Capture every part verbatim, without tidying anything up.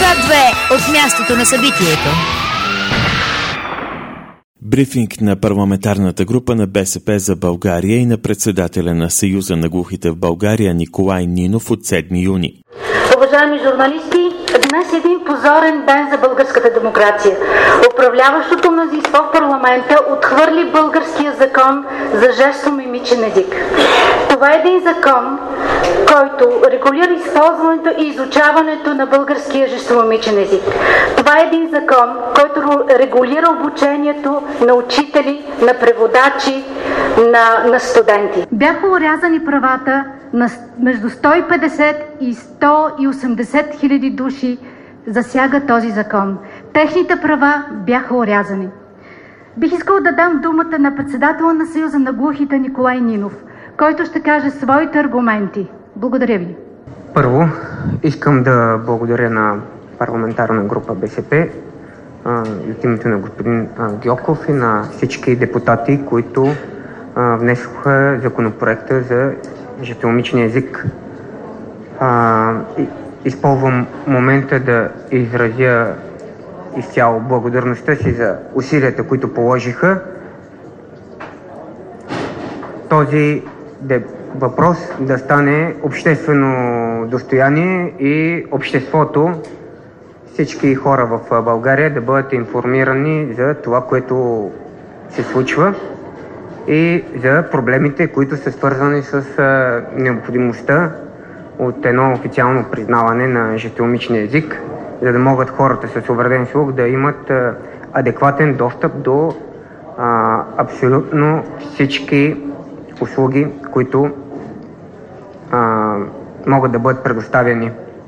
К две от мястото на събитието. Брифинг на парламентарната група на БСП за България и на председателя на Съюза на глухите в България Николай Нинов от седми юни. Уважаеми журналисти, днес е един позорен ден за българската демокрация. Управляващото мнозинство в парламента отхвърли българския закон за жестомимичен език. Това е един закон, който регулира използването и изучаването на българския жестомимичен език. Това е един закон, който регулира обучението на учители, на преводачи, на, на студенти. Бяха орязани правата на между сто и петдесет и сто и осемдесет хиляди души, засяга този закон. Техните права бяха орязани. Бих искал да дам думата на председателя на Съюза на глухите Николай Нинов, който ще каже своите аргументи. Благодаря ви. Първо, искам да благодаря на парламентарна група БСП и от името на господин Гьоков и на всички депутати, които внесоха законопроекта за жестомимичния език. Използвам момента да изразя изцяло благодарността си за усилията, които положиха този въпрос да стане обществено достояние и обществото, всички хора в България да бъдат информирани за това, което се случва и за проблемите, които са свързани с необходимостта от едно официално признаване на жестомимичния език, за да могат хората с увреден слух да имат а, адекватен достъп до а, абсолютно всички услуги, които а, могат да бъдат предоставени.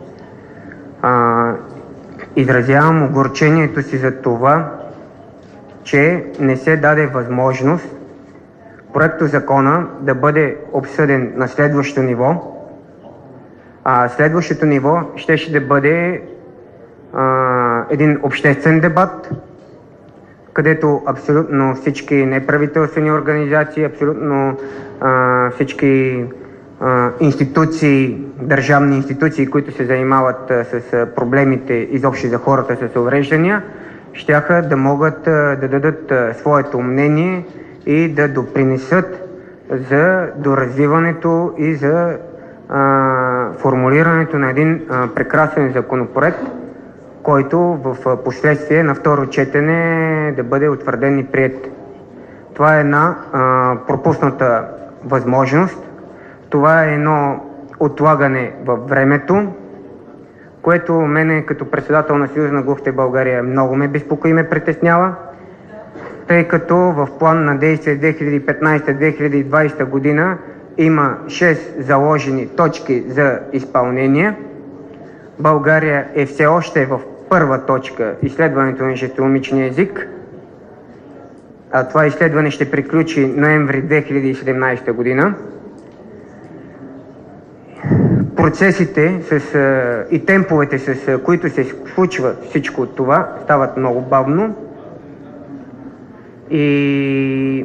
А, изразявам огорчението си за това, че не се даде възможност проектозакона да бъде обсъден на следващо ниво. А следващото ниво щеше да бъде а, един обществен дебат, където абсолютно всички неправителствени организации, абсолютно а, всички а, институции, държавни институции, които се занимават а, с а, проблемите изобщо за хората с увреждания, щяха да могат а, да дадат а, своето мнение и да допринесат за доразвиването и за а, формулирането на един а, прекрасен законопроект, който в последствие на второ четене да бъде утвърден и приет. Това е една а, пропусната възможност. Това е едно отлагане във времето, което мене като председател на Съюза на глухите в България много ме безпокои и ме притеснява, тъй като в план на действие две хиляди и петнадесета - две хиляди и двадесета година има шест заложени точки за изпълнение. България е все още в първа точка изследването на жестомимичния език, а това изследване ще приключи ноември две хиляди и седемнадесета година. Процесите с, и темповете, с които се случва всичко това, стават много бавно и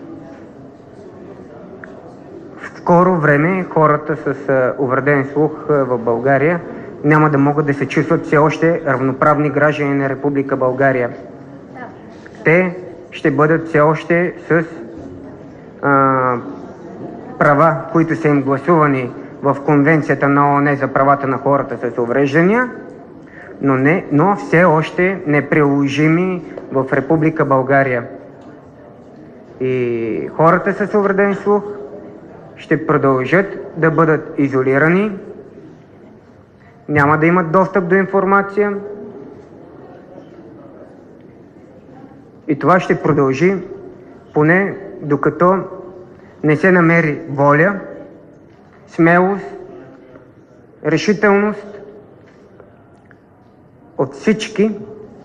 в скоро време хората с увреден слух в България няма да могат да се чувстват все още равноправни граждани на Република България. Те ще бъдат все още с а, права, които са им гласувани в Конвенцията на ООН за правата на хората с увреждания, но, не, но все още неприложими в Република България. И хората с увреден слух ще продължат да бъдат изолирани, няма да имат достъп до информация и това ще продължи поне докато не се намери воля, смелост, решителност от всички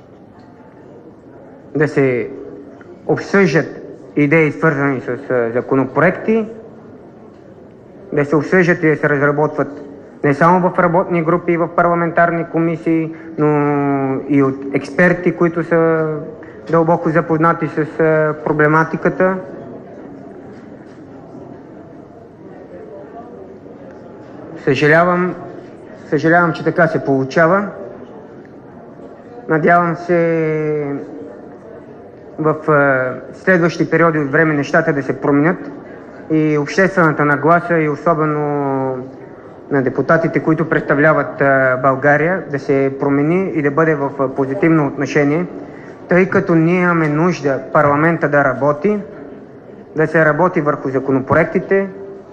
да се обсъждат идеи, свързани с законопроекти, да се обсъждат и да се разработват не само в работни групи и в парламентарни комисии, но и от експерти, които са дълбоко запознати с проблематиката. Съжалявам, съжалявам, че така се получава, Надявам се в следващи периоди от време нещата да се променят и обществената нагласа, и особено на депутатите, които представляват България, да се промени и да бъде в позитивно отношение, тъй като ние имаме нужда парламента да работи, да се работи върху законопроектите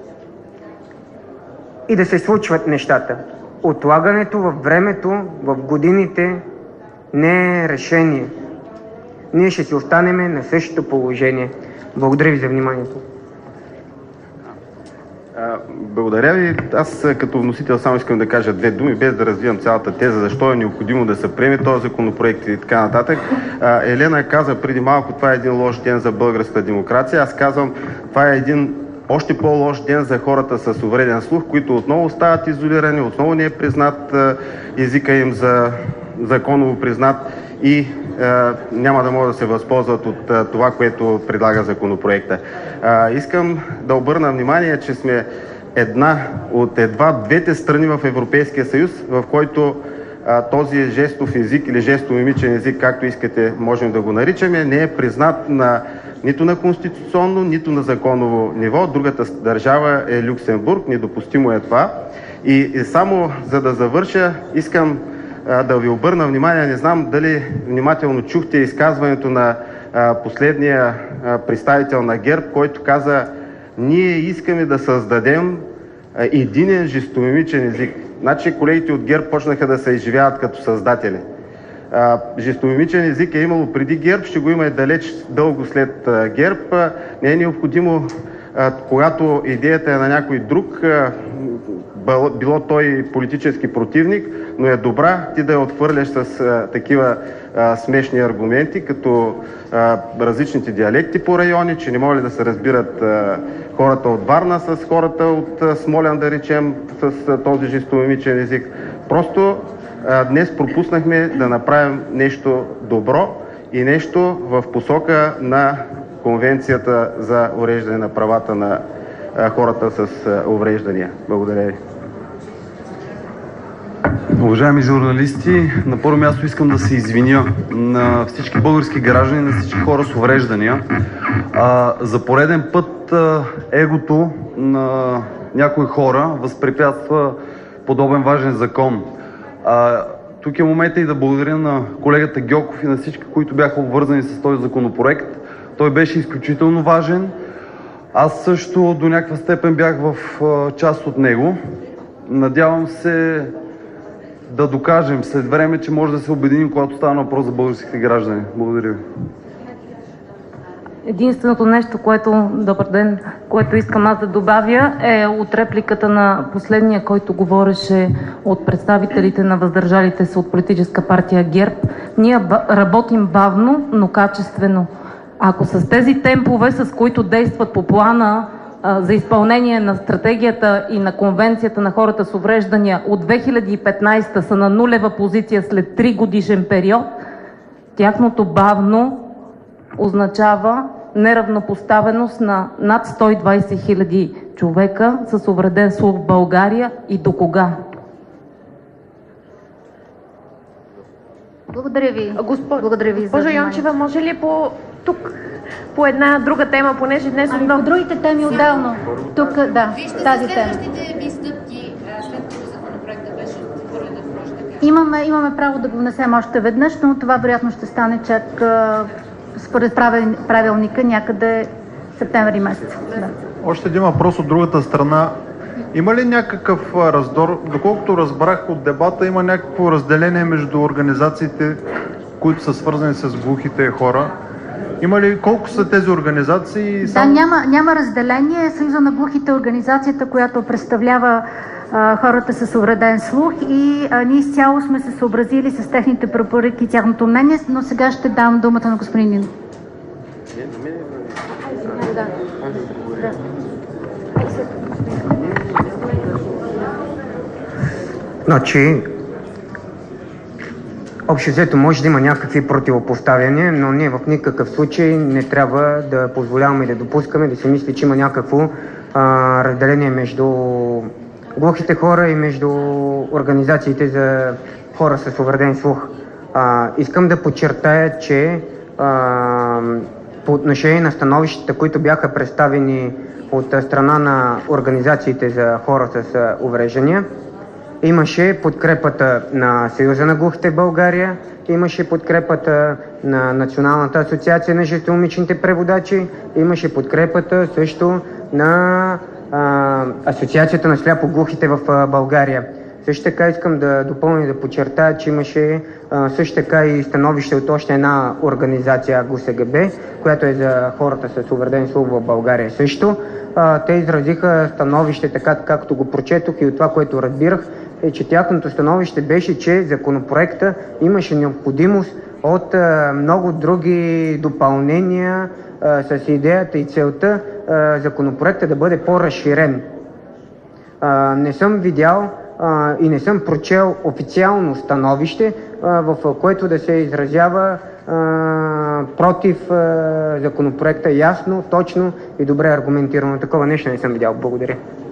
и да се случват нещата. Отлагането във времето, в годините не е решение. Ние ще си останем на същото положение. Благодаря ви за вниманието. Благодаря ви. Аз като вносител само искам да кажа две думи, без да развивам цялата теза, защо е необходимо да се приеме този законопроект и така нататък. Елена каза преди малко, това е един лош ден за българската демокрация. Аз казвам, това е един още по-лош ден за хората с увреден слух, които отново стават изолирани, отново не е признат езика им за законово признат и е, няма да могат да се възползват от е, това, което предлага законопроекта. Е, искам да обърна внимание, че сме една от едва двете страни в Европейския съюз, в който е, този жестов език или жестомимичен език, както искате, можем да го наричаме, не е признат на, нито на конституционно, нито на законово ниво. Другата държава е Люксембург, недопустимо е това. И, и само за да завърша, искам да ви обърна внимание, не знам дали внимателно чухте изказването на а, последния а, представител на ГЕРБ, който каза: ние искаме да създадем а, единен жестомимичен език. Значи колегите от ГЕРБ почнаха да се изживяват като създатели. А, жестомимичен език е имало преди ГЕРБ, ще го има и далеч дълго след а, ГЕРБ. А, не е необходимо, а, когато идеята е на някой друг, а, било той политически противник, но е добра ти да я отхвърляш с а, такива а, смешни аргументи, като а, различните диалекти по райони, че не могат да се разбират а, хората от Варна с хората от а, Смолян, да речем, с а, този жестомимичен език. Просто а, днес пропуснахме да направим нещо добро и нещо в посока на Конвенцията за уреждане на правата на а, хората с а, увреждания. Благодаря ви. Уважаеми журналисти, на първо място искам да се извиня на всички български граждани, на всички хора с увреждания. А, за пореден път а, егото на някои хора възпрепятства подобен важен закон. А, тук е момента и да благодаря на колегата Гьоков и на всички, които бяха обвързани с този законопроект. Той беше изключително важен. Аз също до някаква степен бях в а, част от него. Надявам се да докажем след време, че може да се обединим, когато става въпрос за българските граждани. Благодаря ви. Единственото нещо, което, добър ден, което искам аз да добавя, е от репликата на последния, който говореше от представителите на въздържалите се от политическа партия ГЕРБ. Ние работим бавно, но качествено. Ако с тези темпове, с които действат по плана за изпълнение на стратегията и на Конвенцията на хората с увреждания от две хиляди и петнадесета са на нулева позиция след три годишен период, тяхното бавно означава неравнопоставеност на над сто и двадесет хиляди човека с увреден слух в България и до кога? Благодаря ви. Госпожо, Благодаря ви госпожо Йончева, може ли по тук по една друга тема, понеже днес ами, много... по другите теми отделно. Тук, да, Вижте тази за тема. следващите ви стъпки, след като законопроектът беше отхвърлен в прощата. Имаме, имаме право да го внесем още веднъж, но това вероятно ще стане чак а, според правил, правилника някъде септември месец. Да. Още един въпрос от другата страна. Има ли някакъв раздор? Доколкото разбрах от дебата, има някакво разделение между организациите, които са свързани с глухите хора. Има ли, колко са тези организации? Да, Сам... няма, няма разделение. Съюза на глухите, организацията, която представлява а, хората с увреден слух, и а, ние изцяло сме се съобразили с техните препоръки и тяхното мнение, но сега ще дам думата на господин Нинов. Да. Да. Значи, общо взето може да има някакви противопоставяния, но ние в никакъв случай не трябва да позволяваме и да допускаме да се мисли, че има някакво а, разделение между глухите хора и между организациите за хора с увреден слух. А, искам да подчертая, че а, по отношение на становищата, които бяха представени от страна на организациите за хора с увреждания, имаше подкрепата на Съюза на глухите в България, имаше подкрепата на Националната асоциация на жестомимичните преводачи, имаше подкрепата също на а, Асоциацията на сляпо-глухите в а, България. Също така искам да допълня и да подчертая, че имаше а, също така и становище от още една организация ГУСГБ, която е за хората с увреден слух в България също. А, те изразиха становище така, както го прочетох и от това, което разбирах, е, че тяхното становище беше, че законопроекта имаше необходимост от а, много други допълнения а, с идеята и целта а, законопроекта да бъде по-разширен. А, не съм видял а, и не съм прочел официално становище, а, в което да се изразява а, против а, законопроекта ясно, точно и добре аргументирано. Такова нещо не съм видял. Благодаря.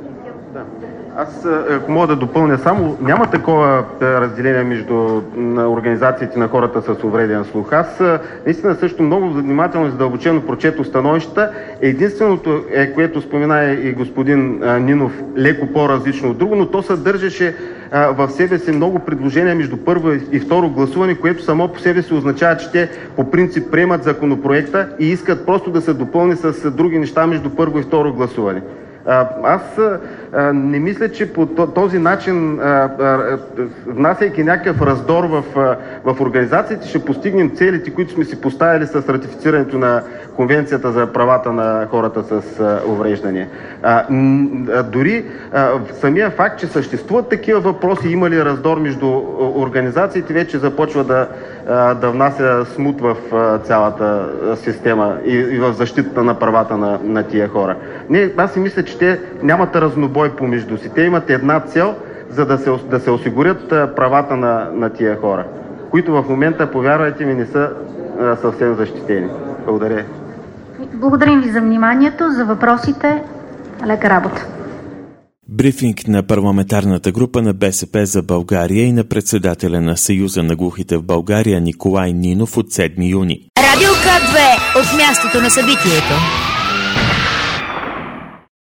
Аз, ако мога да допълня само, няма такова разделение между организациите на хората с увреден слух. Аз наистина също много внимателно и задълбочено прочетох становищата. Единственото е, което спомена и господин Нинов, леко по-различно от друго, но то съдържаше в себе си много предложения между първо и второ гласуване, което само по себе си означава, че те по принцип приемат законопроекта и искат просто да се допълни с други неща между първо и второ гласуване. Аз а, не мисля, че по този начин, а, а, внасяйки някакъв раздор в, а, в организациите, ще постигнем целите, които сме си поставили с ратифицирането на Конвенцията за правата на хората с а, увреждания. А, а, дори а, самия факт, че съществуват такива въпроси, има ли раздор между организациите, вече започва да, а, да внася смут в а, цялата система и, и в защитата на правата на, на тия хора. Не, аз си мисля, че те нямат разнобой помежду си. Те имат една цел, за да се, да се осигурят правата на, на тия хора, които в момента, повярвайте ми, не са а, съвсем защитени. Благодаря. Благодарим ви за вниманието, за въпросите. Лека работа. Брифинг на парламентарната група на БСП за България и на председателя на Съюза на глухите в България Николай Нинов от седми юни. Радио К две от мястото на събитието.